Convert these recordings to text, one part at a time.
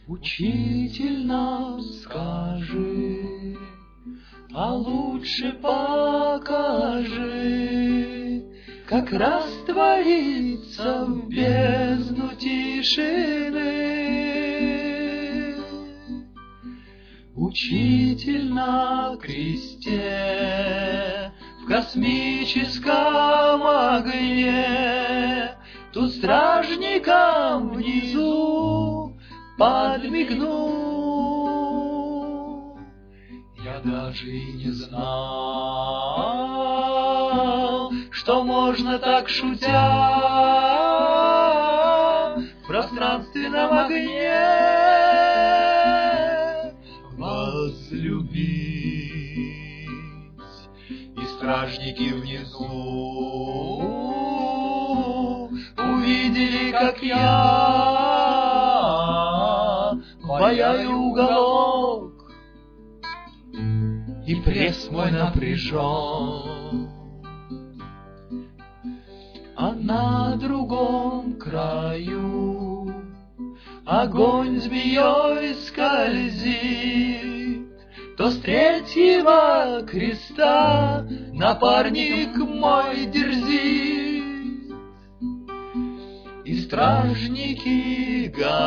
Учитель нам скажи, а лучше покажи, как раствориться в бездну тишины. Учитель на кресте, в космическом огне, тут стражникам внизу подмигнул. Я даже и не знал, что можно так шутя в пространственном огне возлюбить. И стражники внизу увидели, как я ваяю уголок, и пресс мой напряжен. А на другом краю огонь змеей скользит, то с третьего креста напарник мой дерзит. И стражники,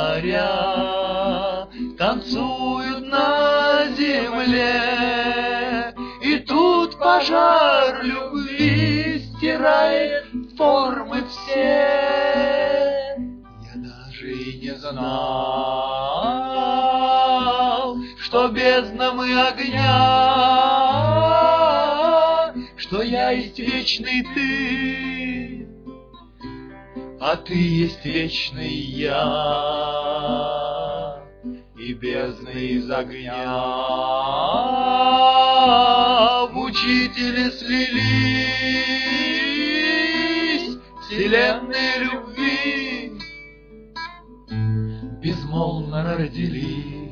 горя, танцуют на земле, и тут пожар любви стирает формы все. Я даже и не знал, что бездна мы огня, что я есть вечный ты, а ты есть вечный я, и бездна из огня в учителе слились вселенной любви, безмолвно родились.